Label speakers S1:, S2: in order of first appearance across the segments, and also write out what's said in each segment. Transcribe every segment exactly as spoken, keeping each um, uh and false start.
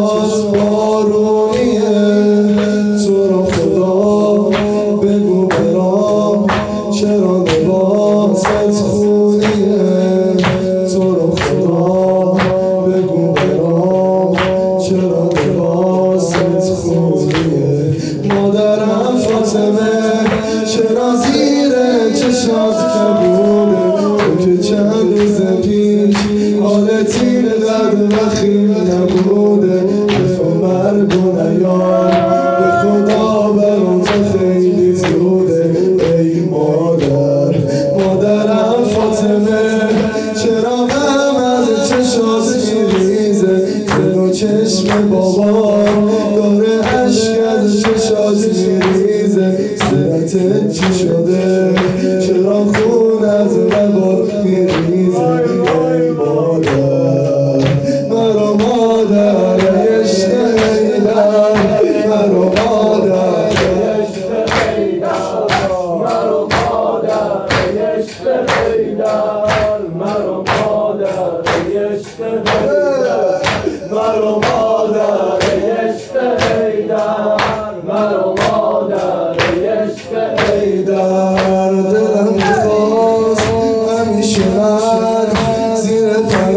S1: چشمات بارونیه، تو رو خدا بگو برام چرا لباست خونیه، تو رو خدا بگو برام چرا لباست خونیه. مادرم فاطمه چرا زیر چشات کبوده، تو که چند روز پیش حالتی درد و خیل نبوده. دفع مرگ و نیار به خدا برات خیلی زوده. ای مادر مادرم فاطمه چرا غم از چشات میریزه، دل و چشم بابا داره اشک از چشات میریزه. صورتت چی شده چرا خون از لبات میریزه. ای مادر مرا مادر عشق حیدر، مرا مادر عشق حیدر، مرا مادر عشق حیدر، مرا مادر عشق حیدر، مرا مادر عشق حیدر، مرا مادر عشق حیدر. دلم میخواست همیشه من زیر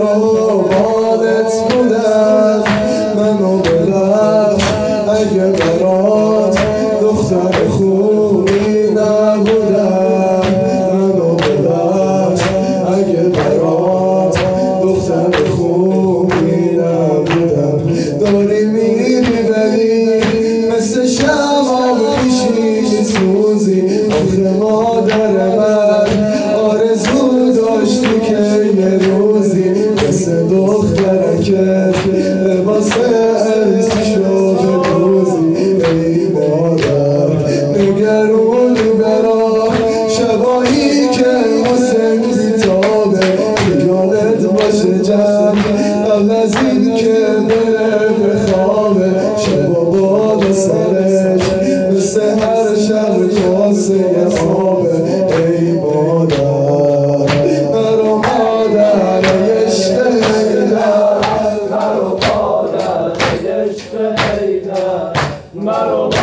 S1: تراوالت بودم، منو ببخش اگه برات دختر خوبی نبودم، منو ببخش اگه برات دختر خوبی نبودم. داری میبری مثل شمع پیشی سوزی، آخه مادر من آرزو داشتی که یه روزی مثل دخترکت لباس عروسی شو بدوزی. ای مادر نگرونی برا شبایی که حسین بیتابه، یادت باشه جمع قبل از این که بره بخوابه. شبا بالا سرش مثل هر شب کاسه آبه. ای مادر مرا مادر عشق حیدر، مرا مادر عشق حیدر، مرا